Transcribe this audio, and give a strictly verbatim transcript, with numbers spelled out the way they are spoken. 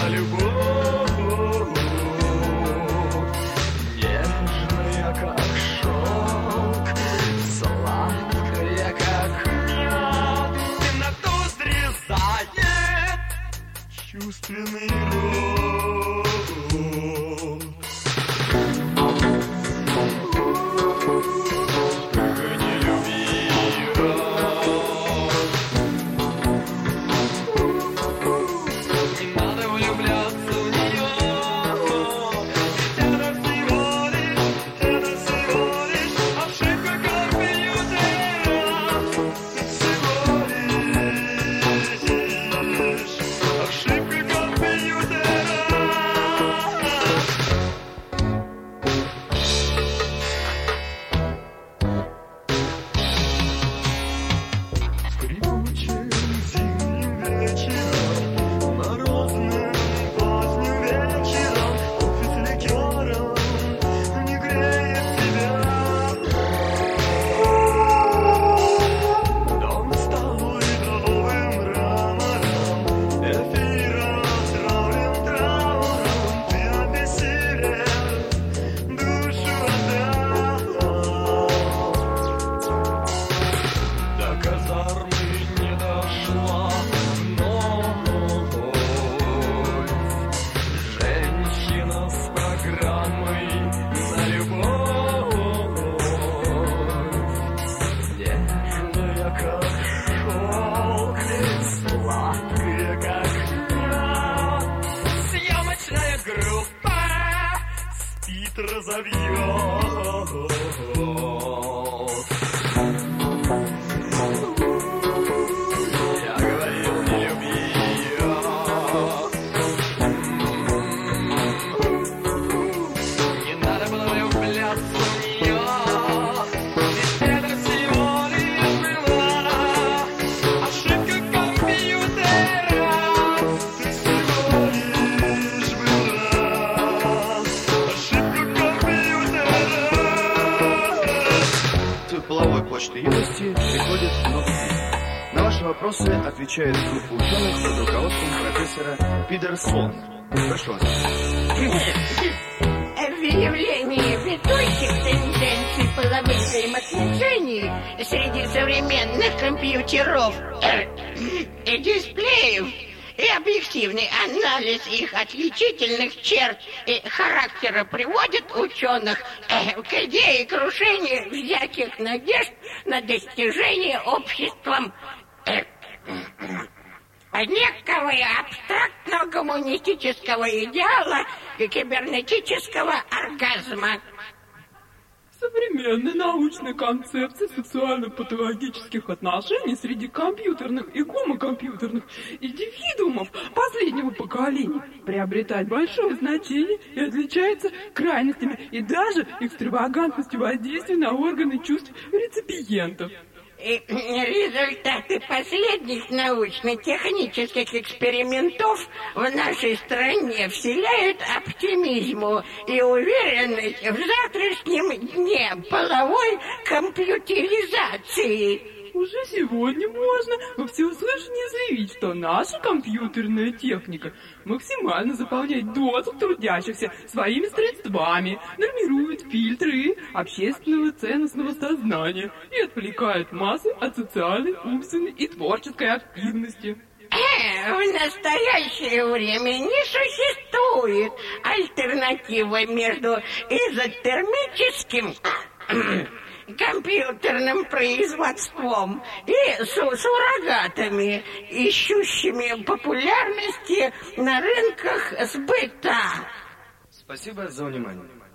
на любовь, нежная, как шелк, сладкая, как мед, темноту срезает чувственный рот. Отвечает группа ученых под руководством профессора Пидерсона. Прошу вас. Выявление ведущих тенденций половых взаимоотношений среди современных компьютеров и дисплеев и объективный анализ их отличительных черт и характера приводит ученых к идее крушения всяких надежд на достижение обществом некого абстрактного гуманистического идеала и кибернетического оргазма. Современная научная концепция социально-патологических отношений среди компьютерных и гомокомпьютерных индивидуумов последнего поколения приобретает большое значение и отличается крайностями и даже экстравагантностью воздействия на органы чувств реципиентов. И результаты последних научно-технических экспериментов в нашей стране вселяют оптимизму и уверенность в завтрашнем дне половой компьютеризации. Уже сегодня можно во всеуслышание заявить, что наша компьютерная техника максимально заполняет досуг трудящихся своими средствами, нормирует фильтры общественного ценностного сознания и отвлекает массы от социальной, умственной и творческой активности. Э, в настоящее время не существует альтернативы между изотермическим компьютерным производством и суррогатами, ищущими популярности на рынках сбыта. Спасибо за внимание.